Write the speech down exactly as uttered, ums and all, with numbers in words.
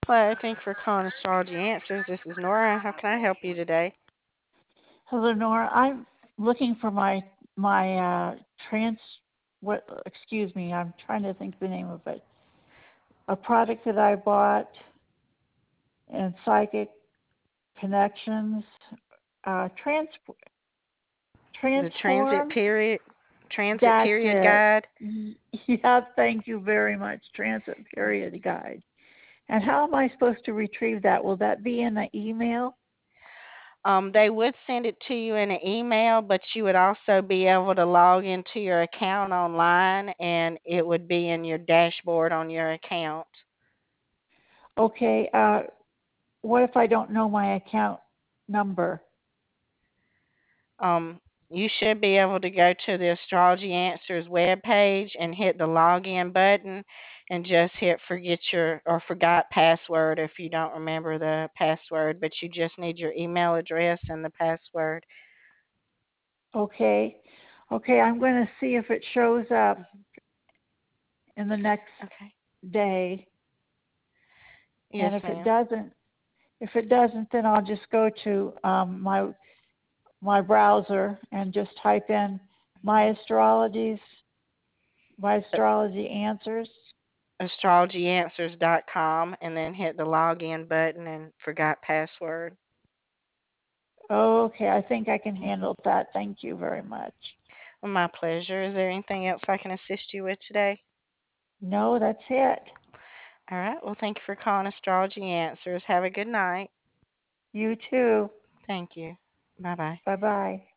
Hello, thank you for calling Astrology Answers. This is Nora. How can I help you today? Hello, Nora. I'm looking for my my uh, trans. What? Excuse me. I'm trying to think the name of it. A product that I bought in Psychic Connections. Uh, trans The transit Transform. period, transit That's period it. guide. Y- Yeah. Thank you very much. Transit Period Guide. And how am I supposed to retrieve that? Will that be in the email? Um, they would send it to you in an email, but you would also be able to log into your account online, and it would be in your dashboard on your account. Okay. Uh, what if I don't know my account number? Um, you should be able to go to the Astrology Answers webpage and hit the login button and just hit forget your or forgot password if you don't remember the password, but you just need your email address and the password. Okay. Okay, I'm going to see if it shows up in the next Okay. day. Yes, And if it ma'am. doesn't, if it doesn't, then I'll just go to um, my my browser and just type in my astrologies, my astrology answers. astrology answers dot com and then hit the login button and forgot password. Okay, I think I can Mhm. handle that. Thank you very much. Well, my pleasure. Is there anything else I can assist you with today? No, that's it. All right. Well, thank you for calling Astrology Answers. Have a good night. You too. Thank you. Bye bye. Bye bye.